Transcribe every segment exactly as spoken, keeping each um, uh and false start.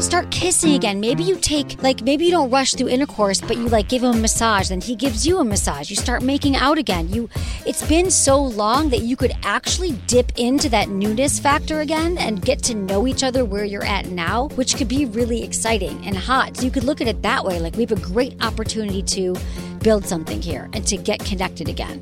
start kissing again. Maybe you take, like, maybe you don't rush through intercourse, but you like give him a massage, then he gives you a massage. You start making out again. You, it's been so long that you could actually dip into that newness factor again and get to know each other where you're at now, which could be really exciting and hot. So you could look at it that way. Like, we have a great opportunity to build something here and to get connected again.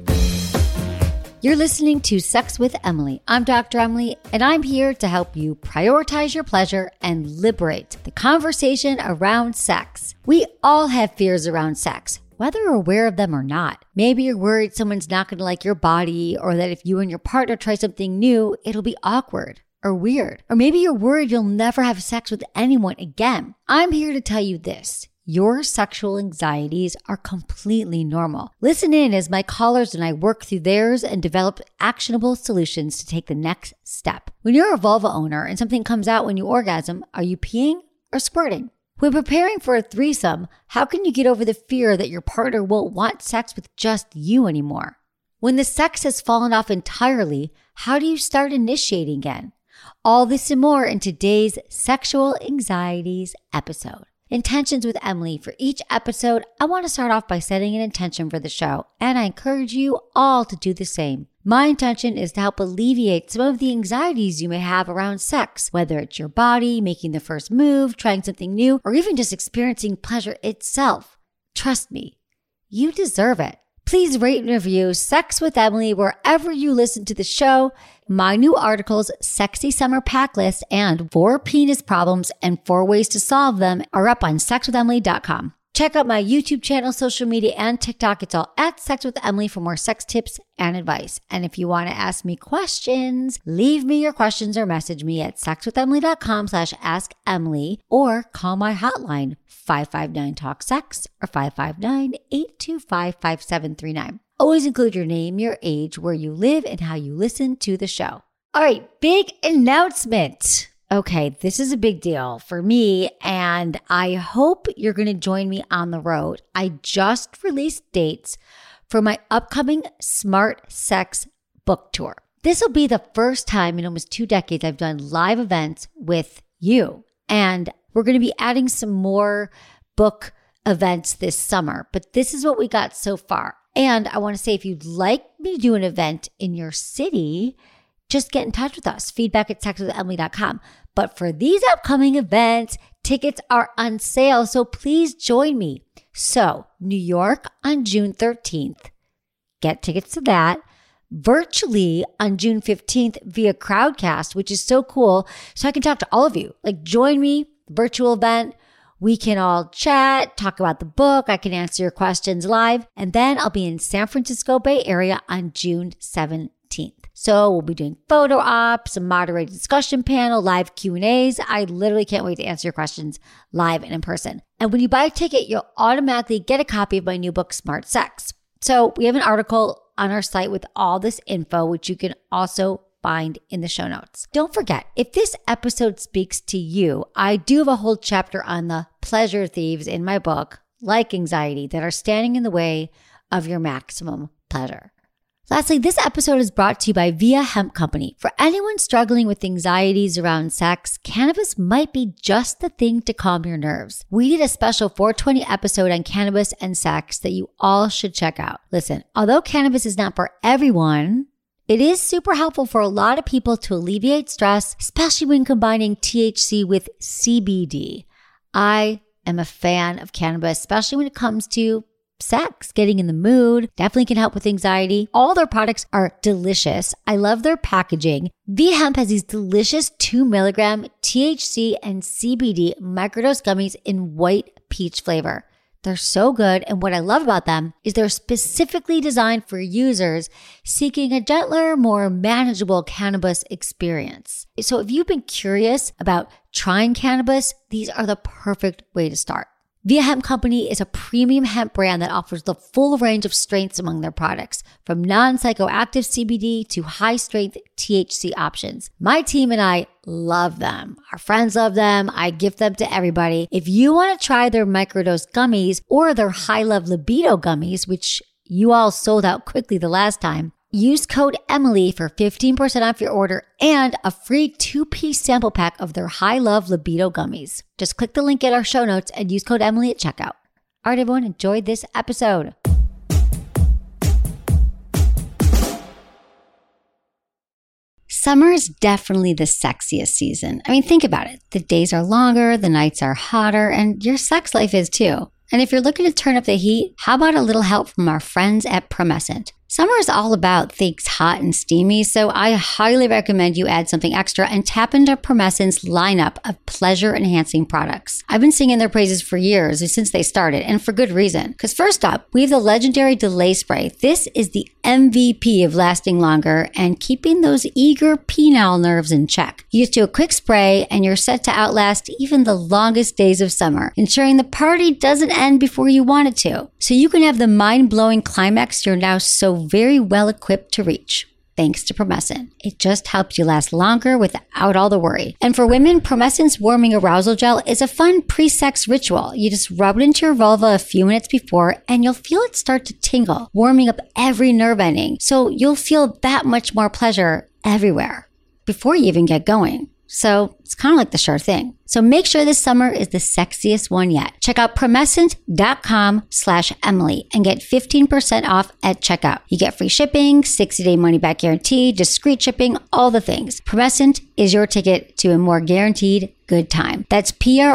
You're listening to Sex with Emily. I'm Doctor Emily, and I'm here to help you prioritize your pleasure and liberate the conversation around sex. We all have fears around sex, whether you're aware of them or not. Maybe you're worried someone's not going to like your body, or that if you and your partner try something new, it'll be awkward or weird. Or maybe you're worried you'll never have sex with anyone again. I'm here to tell you this. Your sexual anxieties are completely normal. Listen in as my callers and I work through theirs and develop actionable solutions to take the next step. When you're a vulva owner and something comes out when you orgasm, are you peeing or squirting? When preparing for a threesome, how can you get over the fear that your partner won't want sex with just you anymore? When the sex has fallen off entirely, how do you start initiating again? All this and more in today's Sexual Anxieties episode. Intentions with Emily. For each episode, I want to start off by setting an intention for the show, and I encourage you all to do the same. My intention is to help alleviate some of the anxieties you may have around sex, whether it's your body, making the first move, trying something new, or even just experiencing pleasure itself. Trust me, you deserve it. Please rate and review Sex with Emily wherever you listen to the show. My new articles, Sexy Summer Pack List, and Four Penis Problems and Four Ways to Solve Them are up on sex with emily dot com. Check out my YouTube channel, social media, and TikTok. It's all at Sex with Emily for more sex tips and advice. And if you want to ask me questions, leave me your questions or message me at sex with emily dot com slash ask Emily or call my hotline five five nine talk sex or five five nine, eight two five, five seven three nine. Always include your name, your age, where you live, and how you listen to the show. All right, big announcement. Okay, this is a big deal for me, and I hope you're going to join me on the road. I just released dates for my upcoming Smart Sex book tour. This will be the first time in almost two decades I've done live events with you, and we're going to be adding some more book events this summer, but this is what we got so far. And I want to say, if you'd like me to do an event in your city, just get in touch with us, feedback at sex with emily dot com. But for these upcoming events, tickets are on sale, so please join me. So, New York on June thirteenth, get tickets to that. Virtually on June fifteenth via Crowdcast, which is so cool. So I can talk to all of you. Like, join me, virtual event. We can all chat, talk about the book. I can answer your questions live. And then I'll be in San Francisco Bay Area on June seventeenth. So we'll be doing photo ops, a moderated discussion panel, live Q and A's. I literally can't wait to answer your questions live and in person. And when you buy a ticket, you'll automatically get a copy of my new book, Smart Sex. So we have an article on our site with all this info, which you can also find in the show notes. Don't forget, if this episode speaks to you, I do have a whole chapter on the pleasure thieves in my book, like anxiety, that are standing in the way of your maximum pleasure. Lastly, this episode is brought to you by Via Hemp Company. For anyone struggling with anxieties around sex, cannabis might be just the thing to calm your nerves. We did a special four twenty episode on cannabis and sex that you all should check out. Listen, although cannabis is not for everyone, it is super helpful for a lot of people to alleviate stress, especially when combining T H C with C B D. I am a fan of cannabis, especially when it comes to sex, getting in the mood. Definitely can help with anxiety. All their products are delicious. I love their packaging. Via Hemp has these delicious two milligram T H C and C B D microdose gummies in white peach flavor. They're so good, and what I love about them is they're specifically designed for users seeking a gentler, more manageable cannabis experience. So if you've been curious about trying cannabis, these are the perfect way to start. Via Hemp Company is a premium hemp brand that offers the full range of strengths among their products, from non-psychoactive C B D to high-strength T H C options. My team and I love them. Our friends love them. I gift them to everybody. If you want to try their microdose gummies or their high-love libido gummies, which you all sold out quickly the last time, Use code Emily for fifteen percent off your order and a free two-piece sample pack of their High Love Libido gummies. Just click the link in our show notes and use code Emily at checkout. All right, everyone, enjoy this episode. Summer is definitely the sexiest season. I mean, think about it. The days are longer, the nights are hotter, and your sex life is too. And if you're looking to turn up the heat, how about a little help from our friends at Promescent? Summer is all about things hot and steamy, so I highly recommend you add something extra and tap into Promescent's lineup of pleasure-enhancing products. I've been singing their praises for years, since they started, and for good reason. Because first up, we have the legendary Delay Spray. This is the M V P of lasting longer and keeping those eager penile nerves in check. You just do a quick spray and you're set to outlast even the longest days of summer, ensuring the party doesn't end before you want it to. So you can have the mind-blowing climax you're now so very well equipped to reach. Thanks to Promescent. It just helps you last longer without all the worry. And for women, Promescent's Warming Arousal Gel is a fun pre-sex ritual. You just rub it into your vulva a few minutes before and you'll feel it start to tingle, warming up every nerve ending. So you'll feel that much more pleasure everywhere before you even get going. So it's kind of like the sure thing. So make sure this summer is the sexiest one yet. Check out promescent.com slash Emily and get fifteen percent off at checkout. You get free shipping, sixty-day money-back guarantee, discreet shipping, all the things. Promescent is your ticket to a more guaranteed good time. That's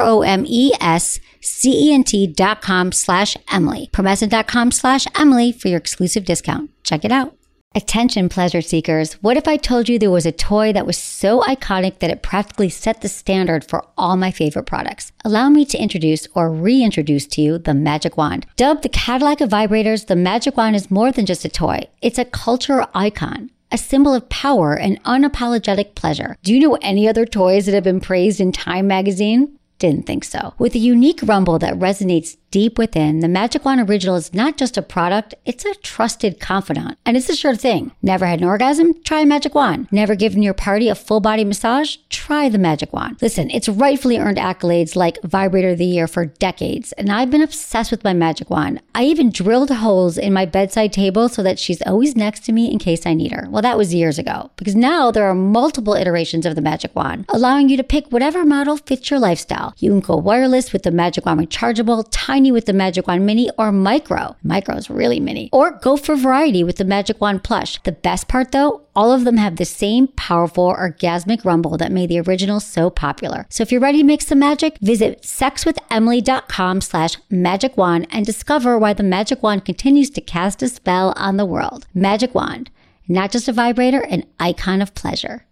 P-R-O-M-E-S-C-E-N-T dot com slash Emily. Promescent.com slash Emily for your exclusive discount. Check it out. Attention pleasure seekers, what if I told you there was a toy that was so iconic that it practically set the standard for all my favorite products? Allow me to introduce or reintroduce to you the Magic Wand. Dubbed the Cadillac of vibrators, the Magic Wand is more than just a toy. It's a cultural icon, a symbol of power and unapologetic pleasure. Do you know any other toys that have been praised in Time magazine? Didn't think so. With a unique rumble that resonates deep within, the Magic Wand Original is not just a product, it's a trusted confidant. And it's a sure thing. Never had an orgasm? Try a Magic Wand. Never given your party a full body massage? Try the Magic Wand. Listen, it's rightfully earned accolades like Vibrator of the Year for decades, and I've been obsessed with my Magic Wand. I even drilled holes in my bedside table so that she's always next to me in case I need her. Well, that was years ago, because now there are multiple iterations of the Magic Wand, allowing you to pick whatever model fits your lifestyle. You can go wireless with the Magic Wand Rechargeable, tiny with the Magic Wand Mini, or micro. Micro is really mini. Or go for variety with the Magic Wand Plush. The best part though, all of them have the same powerful orgasmic rumble that made the original so popular. So if you're ready to make some magic, visit sexwithemily.com slash magic wand and discover why the Magic Wand continues to cast a spell on the world. Magic Wand, not just a vibrator, an icon of pleasure.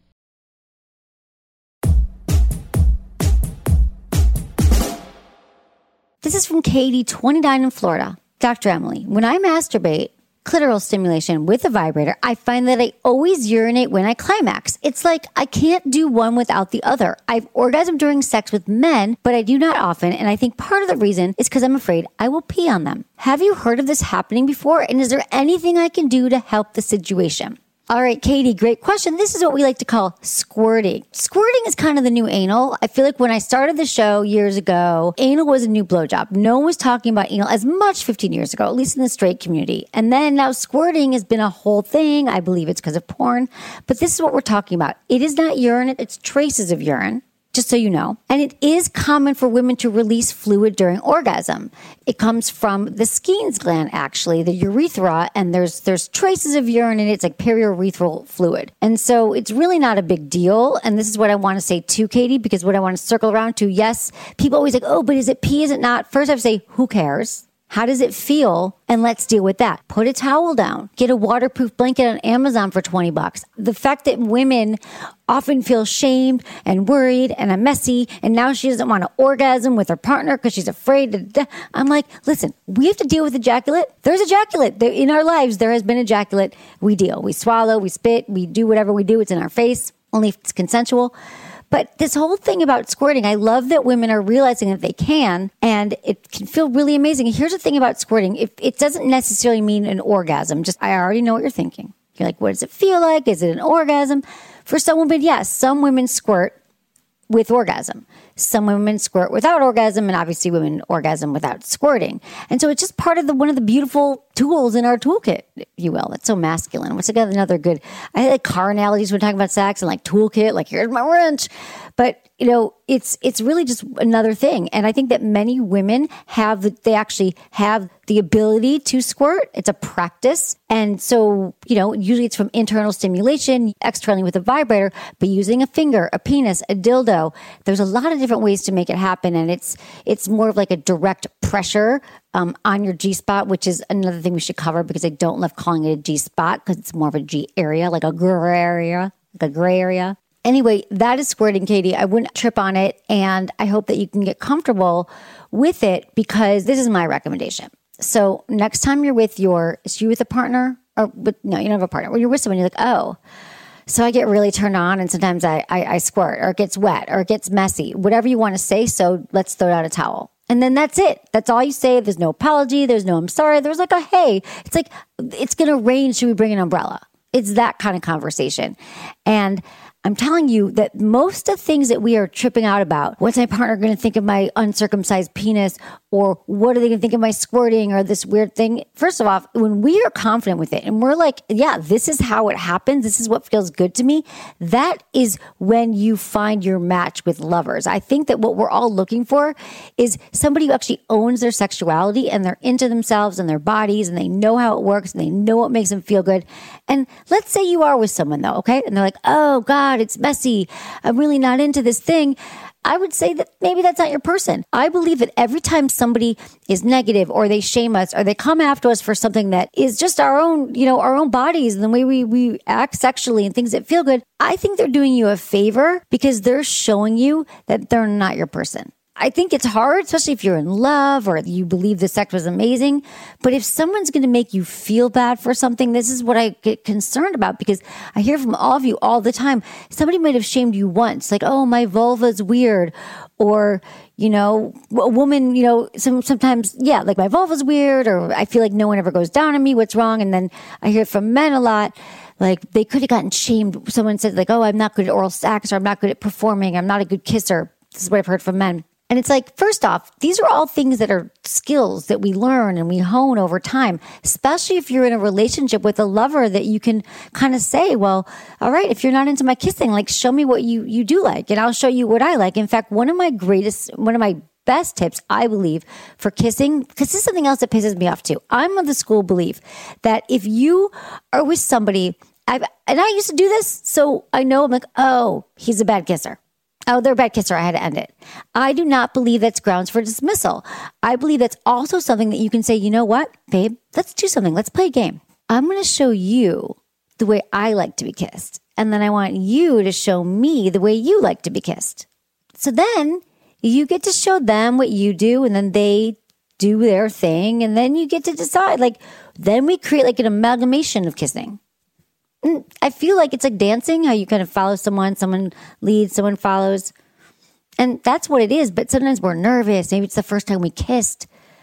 This is from Katie, twenty-nine, in Florida. Doctor Emily, when I masturbate, clitoral stimulation with a vibrator, I find that I always urinate when I climax. It's like I can't do one without the other. I've orgasmed during sex with men, but I do not often, and I think part of the reason is because I'm afraid I will pee on them. Have you heard of this happening before, and is there anything I can do to help the situation? All right, Katie, great question. This is what we like to call squirting. Squirting is kind of the new anal. I feel like when I started the show years ago, anal was a new blowjob. No one was talking about anal as much fifteen years ago, at least in the straight community. And then now squirting has been a whole thing. I believe it's because of porn. But this is what we're talking about. It is not urine. It's traces of urine. Just so you know. And it is common for women to release fluid during orgasm. It comes from the Skene's gland, actually, the urethra, and there's there's traces of urine in it. It's like periurethral fluid. And so it's really not a big deal. And this is what I want to say too, Katie, because what I want to circle around to, yes, people always like, oh, but is it pee, is it not? First I have to say, who cares? How does it feel? And let's deal with that. Put a towel down. Get a waterproof blanket on Amazon for twenty bucks. The fact that women often feel shamed and worried and are messy, and now she doesn't want to orgasm with her partner because she's afraid to, I'm like, listen, we have to deal with ejaculate. There's ejaculate. There, in our lives, there has been ejaculate. We deal. We swallow, we spit, we do whatever we do. It's in our face, only if it's consensual. But this whole thing about squirting, I love that women are realizing that they can, and it can feel really amazing. Here's the thing about squirting. If it doesn't necessarily mean an orgasm. Just, I already know what you're thinking. You're like, what does it feel like? Is it an orgasm? For some women, yes, some women squirt with orgasm. Some women squirt without orgasm, and obviously women orgasm without squirting. And so it's just part of the one of the beautiful tools in our toolkit, if you will. That's so masculine. What's again another good, I like car analogies when talking about sex and like toolkit, like here's my wrench. But, you know, it's it's really just another thing. And I think that many women have, the, they actually have the ability to squirt. It's a practice. And so, you know, usually it's from internal stimulation, externally with a vibrator, but using a finger, a penis, a dildo. There's a lot of different ways to make it happen. And it's it's more of like a direct pressure um, on your G-spot, which is another thing we should cover because I don't love calling it a G-spot because it's more of a G area, like a gray area, like a gray area. Anyway, that is squirting, Katie. I wouldn't trip on it, and I hope that you can get comfortable with it because this is my recommendation. So next time you're with your, is you with a partner? Or with, no, you don't have a partner. When you're with someone, you're like, oh, so I get really turned on, and sometimes I, I, I squirt, or it gets wet, or it gets messy. Whatever you want to say, so let's throw out a towel. And then that's it. That's all you say. There's no apology. There's no I'm sorry. There's like a hey. It's like, it's going to rain. Should we bring an umbrella? It's that kind of conversation. And I'm telling you that most of the things that we are tripping out about, what's my partner going to think of my uncircumcised penis, or what are they going to think of my squirting, or this weird thing? First of all, when we are confident with it and we're like, yeah, this is how it happens, this is what feels good to me, that is when you find your match with lovers. I think that what we're all looking for is somebody who actually owns their sexuality and they're into themselves and their bodies and they know how it works and they know what makes them feel good. And let's say you are with someone though, okay? And they're like, oh God, it's messy. I'm really not into this thing. I would say that maybe that's not your person. I believe that every time somebody is negative or they shame us or they come after us for something that is just our own, you know, our own bodies and the way we, we act sexually and things that feel good, I think they're doing you a favor because they're showing you that they're not your person. I think it's hard, especially if you're in love or you believe the sex was amazing. But if someone's going to make you feel bad for something, this is what I get concerned about because I hear from all of you all the time. Somebody might have shamed you once, like, oh, my vulva's weird. Or, you know, a woman, you know, some, sometimes, yeah, like my vulva's weird, or I feel like no one ever goes down on me. What's wrong? And then I hear from men a lot. Like they could have gotten shamed. Someone said like, oh, I'm not good at oral sex, or I'm not good at performing. I'm not a good kisser. This is what I've heard from men. And it's like, first off, these are all things that are skills that we learn and we hone over time, especially if you're in a relationship with a lover that you can kind of say, well, all right, if you're not into my kissing, like show me what you, you do like and I'll show you what I like. In fact, one of my greatest, one of my best tips, I believe, for kissing, because this is something else that pisses me off too. I'm of the school belief that if you are with somebody, I've, and I used to do this, so I know I'm like, oh, he's a bad kisser. Oh, they're a bad kisser. I had to end it. I do not believe that's grounds for dismissal. I believe that's also something that you can say, you know what, babe, let's do something. Let's play a game. I'm going to show you the way I like to be kissed. And then I want you to show me the way you like to be kissed. So then you get to show them what you do and then they do their thing. And then you get to decide, like, then we create like an amalgamation of kissing. I feel like it's like dancing, how you kind of follow someone, someone leads, someone follows. And that's what it is. But sometimes we're nervous. Maybe it's the first time we kissed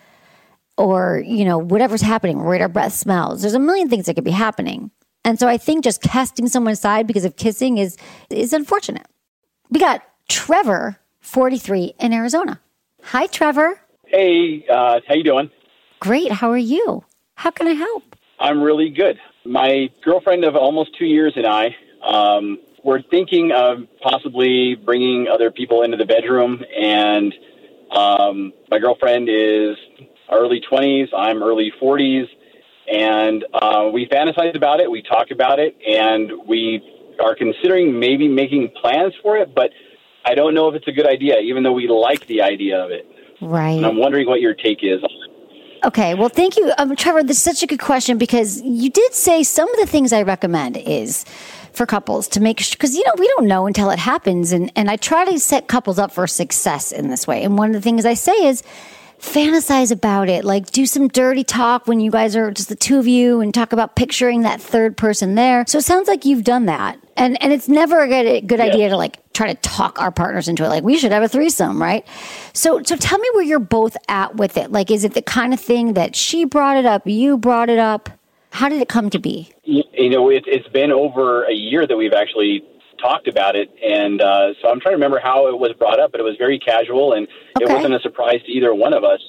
or, you know, whatever's happening, right? Our breath smells. There's a million things that could be happening. And so I think just casting someone aside because of kissing is, is unfortunate. We got Trevor, forty-three, in Arizona. Hi, Trevor. Hey, uh, how you doing? Great. How are you? How can I help? I'm really good. My girlfriend of almost two years and I, um, we're thinking of possibly bringing other people into the bedroom. And um, my girlfriend is early twenties. I'm early forties. And uh, we fantasize about it. We talk about it. And we are considering maybe making plans for it. But I don't know if it's a good idea, even though we like the idea of it. Right. And I'm wondering what your take is on it. Okay, well, thank you, um, Trevor. This is such a good question because you did say some of the things I recommend is for couples to make sure, because, you know, we don't know until it happens. And, and I try to set couples up for success in this way. And one of the things I say is fantasize about it. Like do some dirty talk when you guys are just the two of you and talk about picturing that third person there. So it sounds like you've done that. And and it's never a good, good yeah. idea to like try to talk our partners into it. Like we should have a threesome, right? So so tell me where you're both at with it. Like, is it the kind of thing that she brought it up, you brought it up? How did it come to be? You know, it, it's been over a year that we've actually talked about it. And uh, so I'm trying to remember how it was brought up, but it was very casual and okay. It wasn't a surprise to either one of us.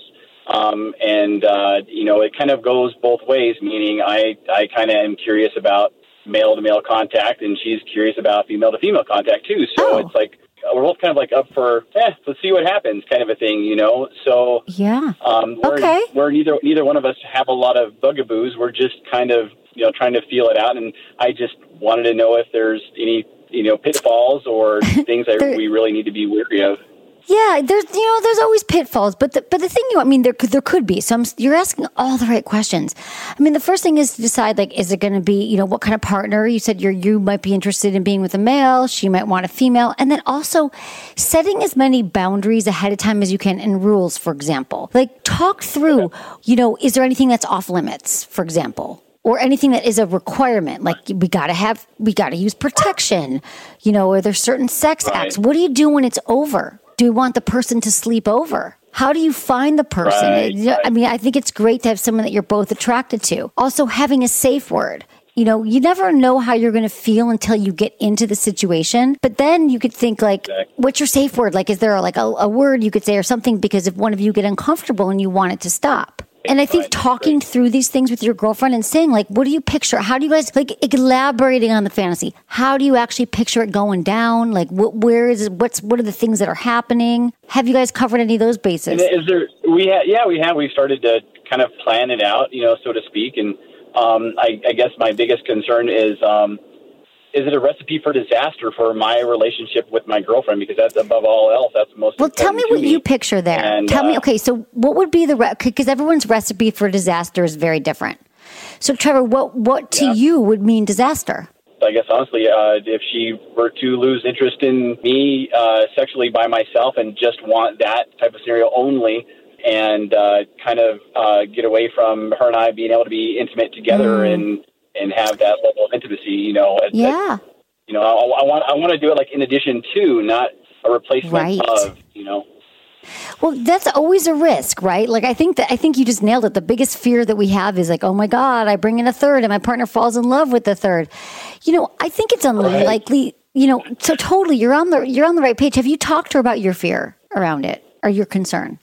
Um, and, uh, you know, it kind of goes both ways, meaning I, I kind of am curious about male-to-male contact, and she's curious about female-to-female contact, too. So oh. it's like we're both kind of like up for, eh, let's see what happens kind of a thing, you know? So yeah, um, we're, okay. we're neither, neither one of us have a lot of bugaboos. We're just kind of, you know, trying to feel it out. And I just wanted to know if there's any, you know, pitfalls or things that we really need to be wary of. Yeah, there's you know there's always pitfalls, but the, but the thing you I mean there could there could be. So I'm, you're asking all the right questions. I mean, the first thing is to decide, like, is it going to be, you know, what kind of partner? You said you're you might be interested in being with a male, she might want a female, and then also setting as many boundaries ahead of time as you can, and rules, for example. Like, talk through, you know, is there anything that's off limits, for example? Or anything that is a requirement, like we gotta have, we gotta use protection, you know, or there's certain sex right. acts. What do you do when it's over? Do we want the person to sleep over? How do you find the person? Right, right. I mean, I think it's great to have someone that you're both attracted to. Also, having a safe word. You know, you never know how you're going to feel until you get into the situation. But then you could think, like, exactly. what's your safe word? Like, is there like a, a word you could say or something? Because if one of you get uncomfortable and you want it to stop. And I think right, talking right. through these things with your girlfriend and saying, like, what do you picture? How do you guys, like, elaborating on the fantasy? How do you actually picture it going down? Like, what, where is it? What's, what are the things that are happening? Have you guys covered any of those bases? And is there, we ha- yeah, we have. We've started to kind of plan it out, you know, so to speak. And um, I, I guess my biggest concern is, um, is it a recipe for disaster for my relationship with my girlfriend? Because that's above all else. That's most well, tell me what me. you picture there. And, tell uh, me, okay, so what would be the, because re- everyone's recipe for disaster is very different. So, Trevor, what, what to yeah. you would mean disaster? I guess, honestly, uh, if she were to lose interest in me uh, sexually by myself and just want that type of scenario only, and uh, kind of uh, get away from her and I being able to be intimate together mm. and and have that level of intimacy, you know. Yeah. That, you know, I, I want I want to do it like in addition to, not a replacement right. of, you know. Well, that's always a risk, right? Like, I think that I think you just nailed it. The biggest fear that we have is like, oh my God, I bring in a third and my partner falls in love with the third. You know, I think it's unlikely, right. you know, so totally you're on the you're on the right page. Have you talked to her about your fear around it or your concern?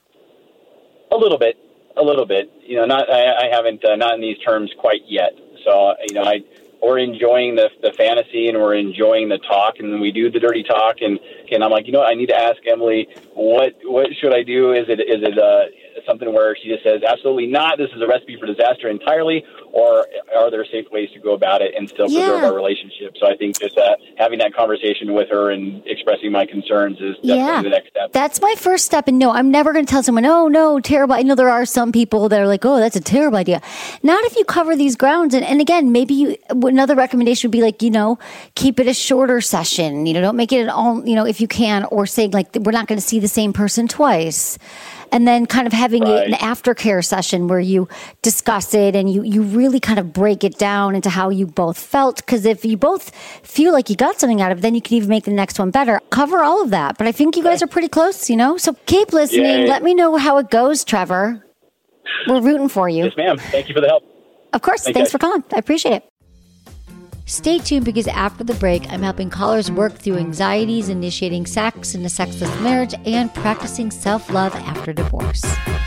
A little bit. A little bit. You know, not I, I haven't uh, not in these terms quite yet. So, you know, I we're enjoying the the fantasy and we're enjoying the talk, and we do the dirty talk, and, and I'm like, you know, I need to ask Emily, what what should I do? Is it is it uh, something where she just says, absolutely not, this is a recipe for disaster entirely, or are there safe ways to go about it and still preserve yeah. our relationship? So I think just uh, having that conversation with her and expressing my concerns is definitely yeah. the next step. That's my first step. And no, I'm never going to tell someone, oh, no, terrible. I know there are some people that are like, oh, that's a terrible idea. Not if you cover these grounds. And, and again, maybe you, another recommendation would be like, you know, keep it a shorter session. You know, don't make it an all, you know, if you can, or saying like, we're not going to see the same person twice. And then kind of having right. an aftercare session where you discuss it and you, you really kind of break it down into how you both felt. Because if you both feel like you got something out of it, then you can even make the next one better. Cover all of that. But I think you guys are pretty close, you know? So keep listening. Yay. Let me know how it goes, Trevor. We're rooting for you. Yes, ma'am. Thank you for the help. Of course. Thanks, Thanks guys. for calling. I appreciate it. Stay tuned, because after the break, I'm helping callers work through anxieties, initiating sex in a sexless marriage, and practicing self-love after divorce.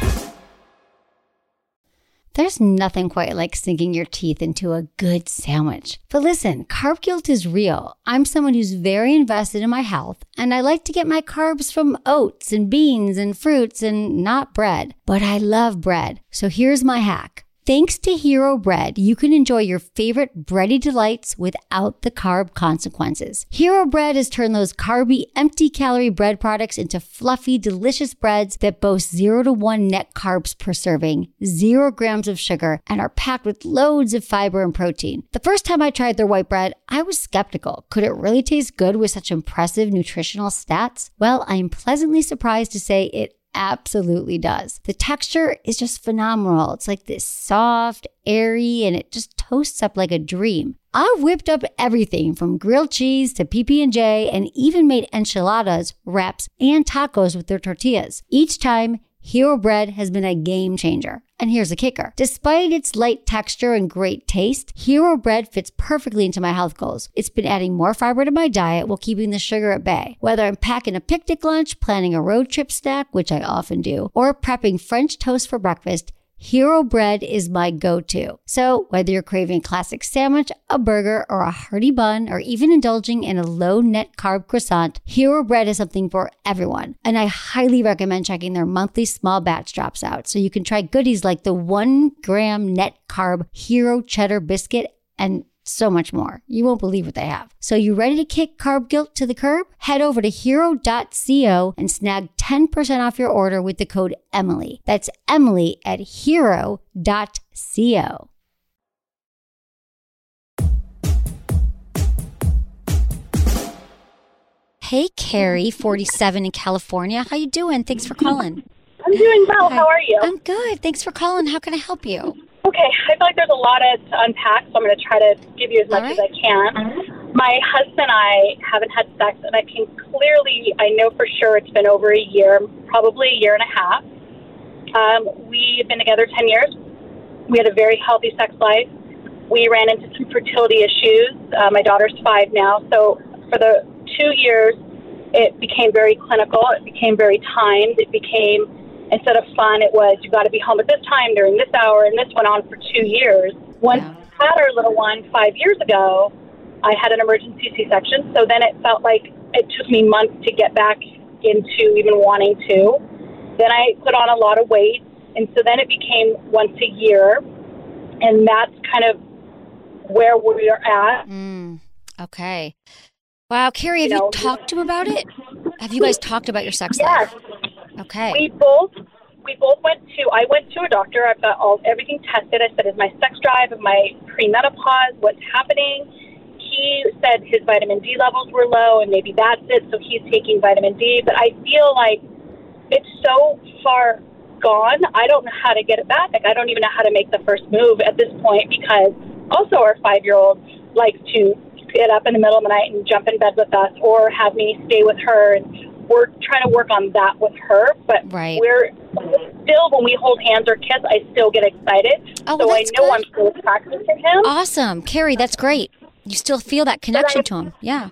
There's nothing quite like sinking your teeth into a good sandwich. But listen, carb guilt is real. I'm someone who's very invested in my health, and I like to get my carbs from oats and beans and fruits and not bread. But I love bread. So here's my hack. Thanks to Hero Bread, you can enjoy your favorite bready delights without the carb consequences. Hero Bread has turned those carby, empty-calorie bread products into fluffy, delicious breads that boast zero to one net carbs per serving, zero grams of sugar, and are packed with loads of fiber and protein. The first time I tried their white bread, I was skeptical. Could it really taste good with such impressive nutritional stats? Well, I am pleasantly surprised to say it absolutely does. The texture is just phenomenal. It's like this soft, airy, and it just toasts up like a dream. I whipped up everything from grilled cheese to P B and J, and even made enchiladas, wraps, and tacos with their tortillas. Each time, Hero Bread has been a game changer. And here's the kicker. Despite its light texture and great taste, Hero Bread fits perfectly into my health goals. It's been adding more fiber to my diet while keeping the sugar at bay. Whether I'm packing a picnic lunch, planning a road trip snack, which I often do, or prepping French toast for breakfast, Hero Bread is my go-to. So whether you're craving a classic sandwich, a burger, or a hearty bun, or even indulging in a low net carb croissant, Hero Bread is something for everyone. And I highly recommend checking their monthly small batch drops out so you can try goodies like the one gram net carb Hero Cheddar Biscuit and so much more. You won't believe what they have. So you ready to kick carb guilt to the curb? Head over to hero dot co and snag ten percent off your order with the code Emily. That's Emily at hero dot co. Hey, Carrie, forty-seven in California. How you doing? Thanks for calling. I'm doing well. Hi. How are you? I'm good. Thanks for calling. How can I help you? Okay, I feel like there's a lot to unpack, so I'm going to try to give you as much right. as I can. My husband and I haven't had sex, and I can clearly, I know for sure it's been over a year, probably a year and a half. Um, we've been together ten years. We had a very healthy sex life. We ran into some fertility issues. Uh, my daughter's five now, so for the two years, it became very clinical. It became very timed. It became... Instead of fun, it was, you got to be home at this time during this hour, and this went on for two years. Once yeah. I had our little one five years ago, I had an emergency C-section, so then it felt like it took me months to get back into even wanting to. Then I put on a lot of weight, and so then it became once a year, and that's kind of where we are at. Mm, okay. Wow, Carrie, have you, know, you talked to him about it? Have you guys talked about your sex yes. life? Okay. We both we both went to I went to a doctor. I've got all everything tested. I said, is my sex drive, am I premenopause, what's happening? He said his vitamin D levels were low and maybe that's it, so he's taking vitamin D. But I feel like it's so far gone. I don't know how to get it back. Like I don't even know how to make the first move at this point because also our five year old likes to get up in the middle of the night and jump in bed with us or have me stay with her, and we're trying to work on that with her, but right. we're still, when we hold hands or kiss, I still get excited. Oh, so well, I know good. I'm still attracted to him. Awesome. Carrie, that's great. You still feel that connection I, to him. Yeah.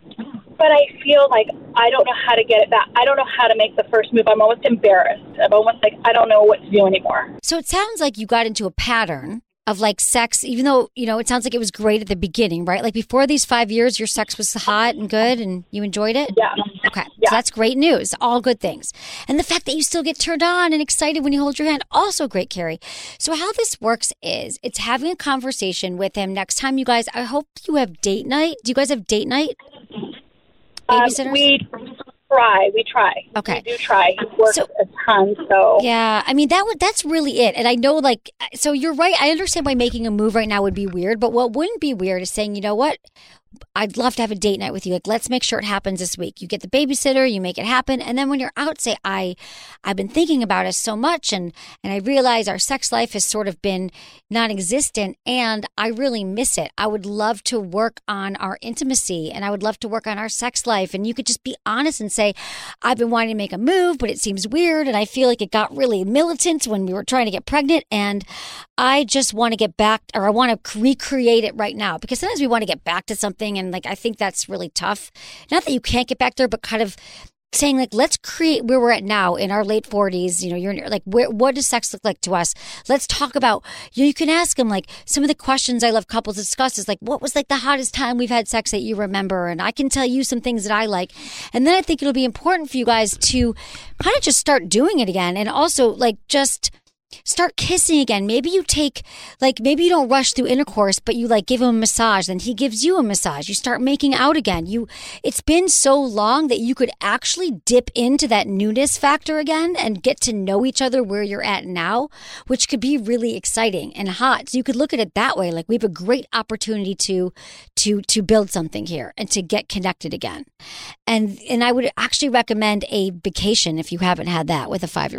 But I feel like I don't know how to get it back. I don't know how to make the first move. I'm almost embarrassed. I'm almost like, I don't know what to do anymore. So it sounds like you got into a pattern of like sex, even though, you know, it sounds like it was great at the beginning, right? Like before these five years, your sex was hot and good and you enjoyed it? Yeah. Okay. Yeah. So that's great news. All good things. And the fact that you still get turned on and excited when you hold your hand, also great, Carrie. So how this works is it's having a conversation with him next time you guys, I hope you have date night. Do you guys have date night? Babysitters? Um, we try. We try. Okay. We do try. He works so, a ton, so. Yeah. I mean, that would, that's really it. And I know, like, so you're right. I understand why making a move right now would be weird. But what wouldn't be weird is saying, you know what? I'd love to have a date night with you. Like, let's make sure it happens this week. You get the babysitter, you make it happen. And then when you're out, say, I, I've been thinking about us so much. And, and I realize our sex life has sort of been non-existent and I really miss it. I would love to work on our intimacy and I would love to work on our sex life. And you could just be honest and say, I've been wanting to make a move, but it seems weird. And I feel like it got really militant when we were trying to get pregnant. And I just want to get back, or I want to recreate it right now, because sometimes we want to get back to something. And like, I think that's really tough. Not that you can't get back there, but kind of saying like, let's create where we're at now in our late forties. You know, you're like, where, what does sex look like to us? Let's talk about, you know, you can ask them like some of the questions I love couples discuss is like, what was like the hottest time we've had sex that you remember? And I can tell you some things that I like. And then I think it'll be important for you guys to kind of just start doing it again. And also like just start kissing again. Maybe you take, like, maybe you don't rush through intercourse, but you like give him a massage and he gives you a massage. You start making out again. You, it's been so long that you could actually dip into that newness factor again and get to know each other where you're at now, which could be really exciting and hot. So you could look at it that way. Like we have a great opportunity to, to, to build something here and to get connected again. And, and I would actually recommend a vacation if you haven't had that with a five-year-old.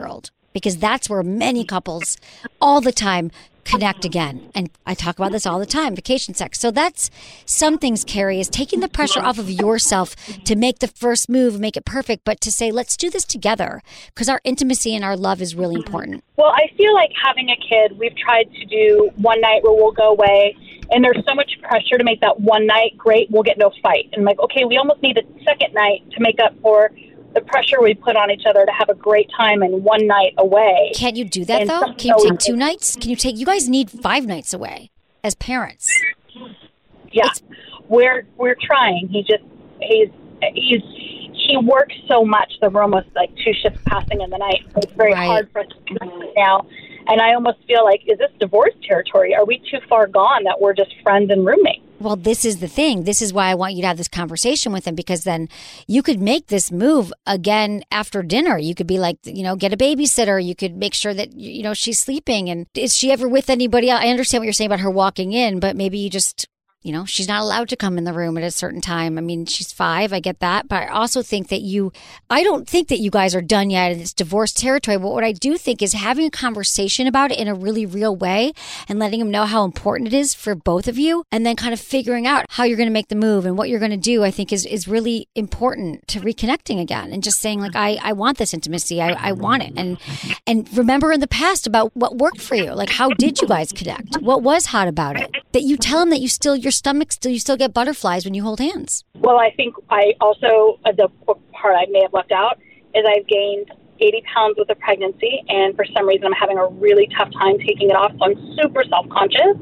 because that's where many couples all the time connect again. And I talk about this all the time, vacation sex. So that's some things, Carrie, is taking the pressure off of yourself to make the first move, make it perfect, but to say, let's do this together because our intimacy and our love is really important. Well, I feel like having a kid, we've tried to do one night where we'll go away, and there's so much pressure to make that one night great, we'll get into a fight. And I'm like, okay, we almost need a second night to make up for the pressure we put on each other to have a great time and one night away. Can't you do that, and though? Can you take two nights? Can you take, you guys need five nights away as parents. Yeah, it's, we're, we're trying. He just, he's, he's, he works so much that we're almost like two shifts passing in the night. So it's very right. hard for us to connect now. And I almost feel like, is this divorce territory? Are we too far gone that we're just friends and roommates? Well, this is the thing. This is why I want you to have this conversation with him, because then you could make this move again after dinner. You could be like, you know, get a babysitter. You could make sure that, you know, she's sleeping. And is she ever with anybody else? I understand what you're saying about her walking in, but maybe you just, you know, she's not allowed to come in the room at a certain time. I mean, she's five. I get that. But I also think that you, I don't think that you guys are done yet and it's divorce territory. But what I do think is having a conversation about it in a really real way and letting him know how important it is for both of you. And then kind of figuring out how you're going to make the move and what you're going to do, I think is, is really important to reconnecting again and just saying like, I, I want this intimacy. I, I want it. And, and remember in the past about what worked for you. Like, how did you guys connect? What was hot about it? That you tell him that you still, you're your stomach still, you still get butterflies when you hold hands. Well, I think I also, uh, the part I may have left out is I've gained eighty pounds with a pregnancy, and for some reason I'm having a really tough time taking it off, so I'm super self-conscious.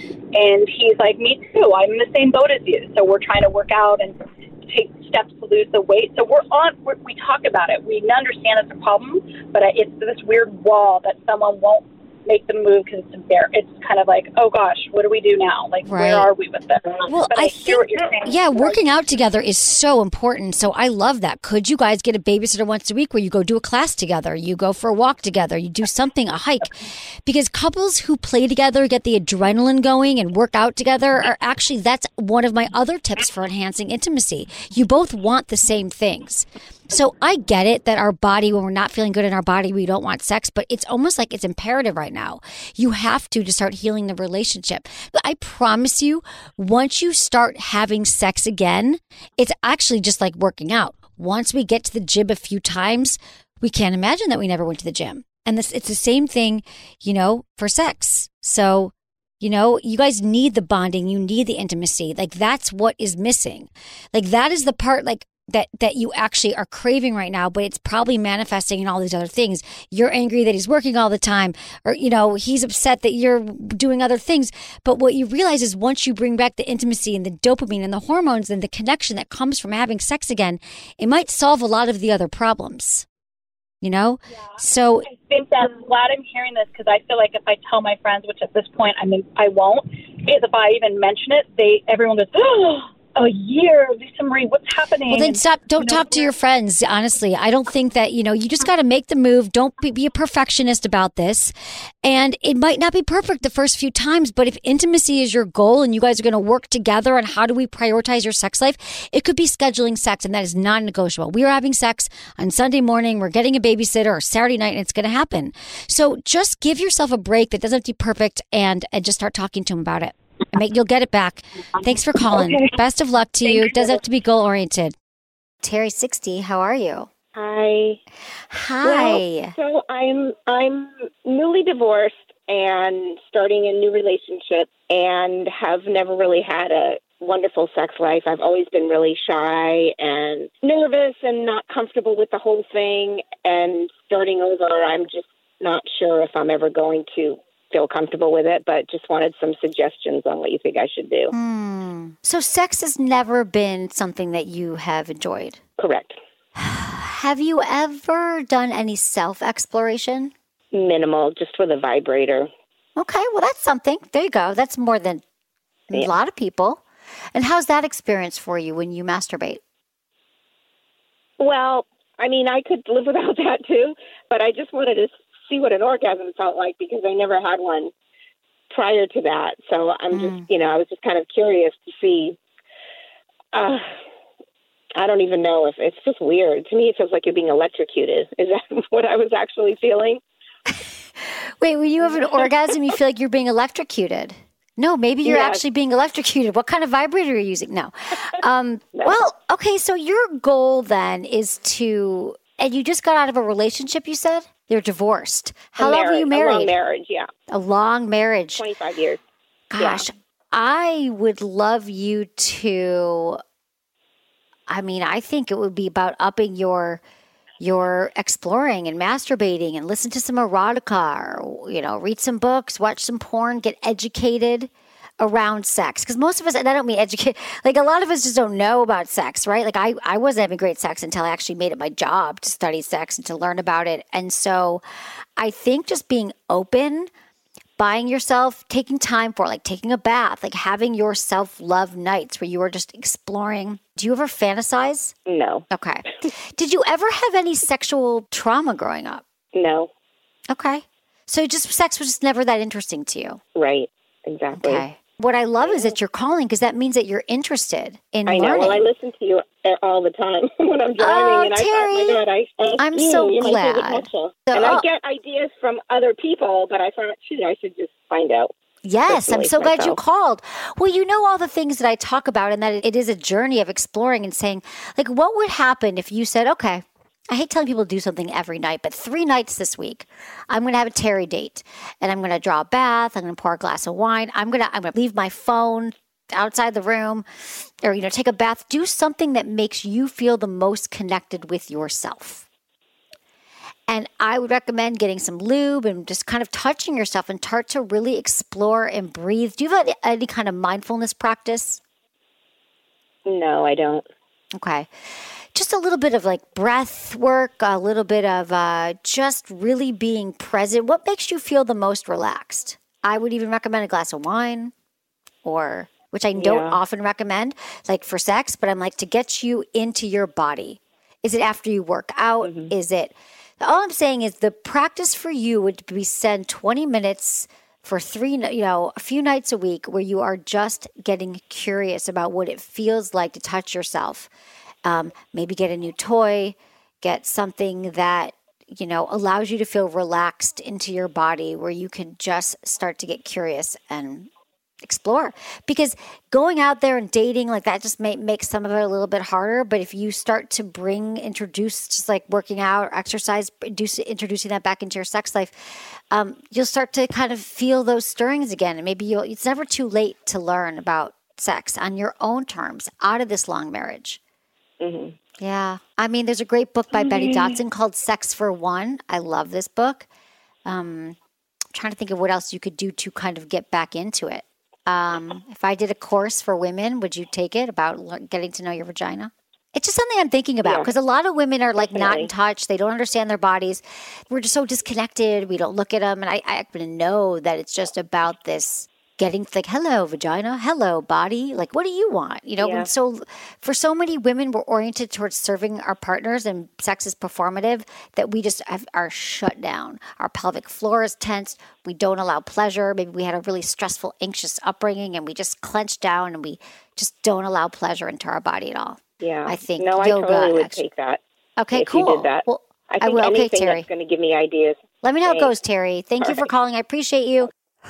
And he's like, me too, I'm in the same boat as you. So we're trying to work out and take steps to lose the weight. So we're on, we're, we talk about it. We understand it's a problem, but it's this weird wall that someone won't make the move because it's there. It's kind of like, oh gosh, what do we do now? Like, right. Where are we with this? Well, but I, I hear think, what you're saying. Yeah, working out together is so important. So I love that. Could you guys get a babysitter once a week where you go do a class together? You go for a walk together. You do something, a hike. Because couples who play together, get the adrenaline going and work out together are actually, that's one of my other tips for enhancing intimacy. You both want the same things. So I get it that our body, when we're not feeling good in our body, we don't want sex, but it's almost like it's imperative right now. You have to to start healing the relationship. But I promise you, once you start having sex again, it's actually just like working out. Once we get to the gym a few times, we can't imagine that we never went to the gym. And this, it's the same thing, you know, for sex. So, you know, you guys need the bonding. You need the intimacy. Like, that's what is missing. Like, that is the part, like, that that you actually are craving right now, but it's probably manifesting in all these other things. You're angry that he's working all the time, or, you know, he's upset that you're doing other things. But what you realize is once you bring back the intimacy and the dopamine and the hormones and the connection that comes from having sex again, it might solve a lot of the other problems, you know? Yeah. So I think that I'm glad I'm hearing this, because I feel like if I tell my friends, which at this point, I mean, I won't, is if I even mention it, they everyone goes, oh, a year, Lisa Marie, what's happening? Well, then stop. Don't you know, talk to your friends. Honestly, I don't think that, you know, you just got to make the move. Don't be, be a perfectionist about this. And it might not be perfect the first few times, but if intimacy is your goal and you guys are going to work together on how do we prioritize your sex life, it could be scheduling sex, and that is non-negotiable. We are having sex on Sunday morning. We're getting a babysitter, or Saturday night, and it's going to happen. So just give yourself a break that doesn't have to be perfect, and, and just start talking to him about it. And make, you'll get it back. Thanks for calling. Okay. Best of luck to Thank you. It does have to be goal-oriented. Terry, sixty, how are you? Hi. Hi. Well, so I'm I'm newly divorced and starting a new relationship, and have never really had a wonderful sex life. I've always been really shy and nervous and not comfortable with the whole thing. And starting over, I'm just not sure if I'm ever going to feel comfortable with it, but just wanted some suggestions on what you think I should do. Hmm. So sex has never been something that you have enjoyed? Correct. Have you ever done any self-exploration? Minimal, just with a vibrator. Okay, well, that's something. There you go. That's more than yeah. a lot of people. And how's that experience for you when you masturbate? Well, I mean, I could live without that too, but I just wanted to see what an orgasm felt like, because I never had one prior to that. So I'm mm. just, you know, I was just kind of curious to see. Uh, I don't even know if it's just weird. To me, it feels like you're being electrocuted. Is that what I was actually feeling? Wait, when you have an orgasm, you feel like you're being electrocuted. No, maybe you're Yes. actually being electrocuted. What kind of vibrator are you using? No. Um, no. Well, okay, so your goal then is to, and you just got out of a relationship, you said? You're divorced. How long were you married? A long marriage, yeah. A long marriage. twenty-five years. Gosh, yeah. I would love you to, I mean, I think it would be about upping your your exploring and masturbating and listen to some erotica or, you know, read some books, watch some porn, get educated around sex. Because most of us, and I don't mean educate, like a lot of us just don't know about sex, right? Like I, I wasn't having great sex until I actually made it my job to study sex and to learn about it. And so I think just being open, buying yourself, taking time for it, like taking a bath, like having your self-love nights where you are just exploring. Do you ever fantasize? No. Okay. Did you ever have any sexual trauma growing up? No. Okay. So just sex was just never that interesting to you? Right. Exactly. Okay. What I love is that you're calling because that means that you're interested in I know. learning. Well, I listen to you all the time when I'm driving, Oh, and Terry, I thought, my God, I asked I'm you. so You're my glad. favorite talk show. So, and oh. I get ideas from other people, but I thought, shoot, I should just find out. Yes, I'm so glad you myself. called. Well, you know all the things that I talk about and that it is a journey of exploring and saying, like, what would happen if you said, okay, I hate telling people to do something every night, but three nights this week, I'm going to have a Terry date and I'm going to draw a bath. I'm going to pour a glass of wine. I'm going to, I'm going to leave my phone outside the room or, you know, take a bath. Do something that makes you feel the most connected with yourself. And I would recommend getting some lube and just kind of touching yourself and start to really explore and breathe. Do you have any kind of mindfulness practice? No, I don't. Okay. Just a little bit of like breath work, a little bit of uh, just really being present. What makes you feel the most relaxed? I would even recommend a glass of wine or, which I don't Yeah. often recommend, like for sex, but I'm like to get you into your body. Is it after you work out? Mm-hmm. Is it... All I'm saying is the practice for you would be spend twenty minutes for three, you know, a few nights a week where you are just getting curious about what it feels like to touch yourself. Um, maybe get a new toy, get something that, you know, allows you to feel relaxed into your body where you can just start to get curious and explore. Because going out there and dating like that just may make some of it a little bit harder. But if you start to bring, introduce just like working out or exercise, induce, introducing that back into your sex life, um, you'll start to kind of feel those stirrings again. And maybe you'll, it's never too late to learn about sex on your own terms out of this long marriage. Mm-hmm. Yeah. I mean, there's a great book by mm-hmm. Betty Dodson called Sex for One. I love this book. Um, I'm trying to think of what else you could do to kind of get back into it. Um, if I did a course for women, would you take it about getting to know your vagina? It's just something I'm thinking about because yeah. a lot of women are like Definitely. Not in touch. They don't understand their bodies. We're just so disconnected. We don't look at them. And I, I happen to know that it's just about this getting like, hello, vagina, hello, body. Like, what do you want? You know, yeah. and so for so many women, we're oriented towards serving our partners and sex is performative that we just have, are shut down. Our pelvic floor is tense. We don't allow pleasure. Maybe we had a really stressful, anxious upbringing and we just clench down and we just don't allow pleasure into our body at all. Yeah. I think no, yoga. I totally would actually, take that. Okay, if cool. You did that. Well, I think I will. anything Okay, Terry. That's going to give me ideas. Let me know Thanks. how it goes, Terry. Thank all you for right. calling. I appreciate you.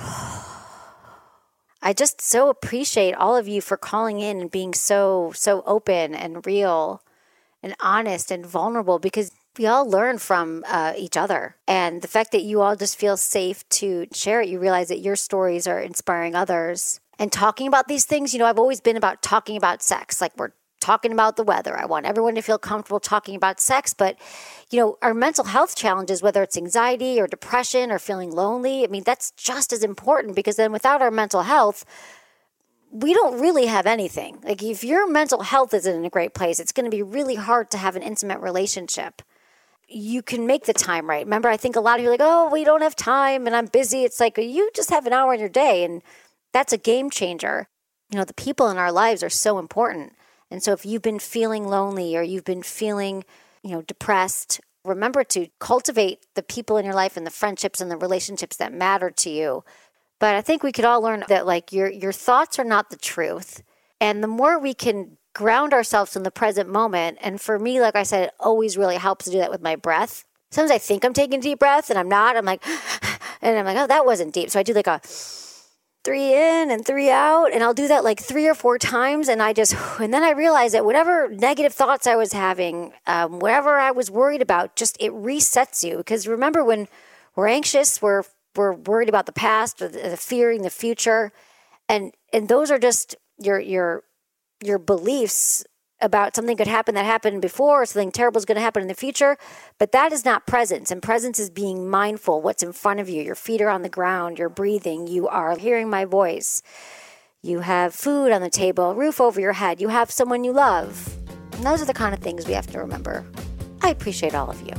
I just so appreciate all of you for calling in and being so, so open and real and honest and vulnerable because we all learn from uh, each other. And the fact that you all just feel safe to share it, you realize that your stories are inspiring others. And talking about these things, you know, I've always been about talking about sex. Like we're talking about the weather. I want everyone to feel comfortable talking about sex. But, you know, our mental health challenges, whether it's anxiety or depression or feeling lonely, I mean, that's just as important because then without our mental health, we don't really have anything. Like if your mental health isn't in a great place, it's going to be really hard to have an intimate relationship. You can make the time right. Remember, I think a lot of you are like, oh, we don't have time and I'm busy. It's like you just have an hour in your day and that's a game changer. You know, the people in our lives are so important. And so if you've been feeling lonely or you've been feeling, you know, depressed, remember to cultivate the people in your life and the friendships and the relationships that matter to you. But I think we could all learn that like your your thoughts are not the truth. And the more we can ground ourselves in the present moment, and for me, like I said, it always really helps to do that with my breath. Sometimes I think I'm taking a deep breath and I'm not. I'm like, And I'm like, oh, that wasn't deep. So I do like a three in and three out. And I'll do that like three or four times. And I just, and then I realized that whatever negative thoughts I was having, um, whatever I was worried about, just it resets you. Because remember, when we're anxious, we're we're worried about the past or the, the fearing the future. And and those are just your your your beliefs about something could happen that happened before, or something terrible is going to happen in the future. But that is not presence. And presence is being mindful what's in front of you. Your feet are on the ground. You're breathing. You are hearing my voice. You have food on the table, a roof over your head. You have someone you love. And those are the kind of things we have to remember. I appreciate all of you.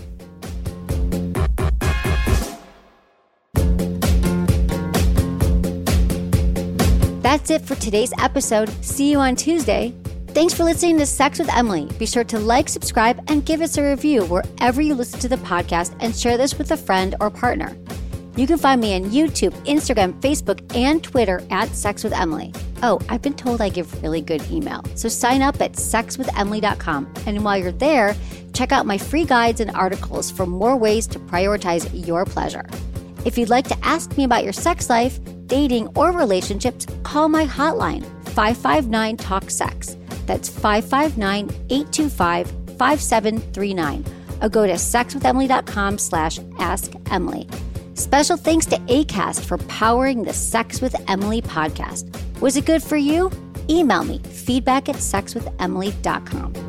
That's it for today's episode. See you on Tuesday. Thanks for listening to Sex with Emily. Be sure to like, subscribe, and give us a review wherever you listen to the podcast, and share this with a friend or partner. You can find me on YouTube, Instagram, Facebook, and Twitter at Sex with Emily. Oh, I've been told I give really good email. So sign up at sex with emily dot com. And while you're there, check out my free guides and articles for more ways to prioritize your pleasure. If you'd like to ask me about your sex life, dating, or relationships, call my hotline, five five nine, talk sex. That's five five nine, eight two five, five seven three nine. Or go to sex with emily dot com slash ask emily. Special thanks to ACAST for powering the Sex with Emily podcast. Was it good for you? Email me, feedback at sex with emily dot com.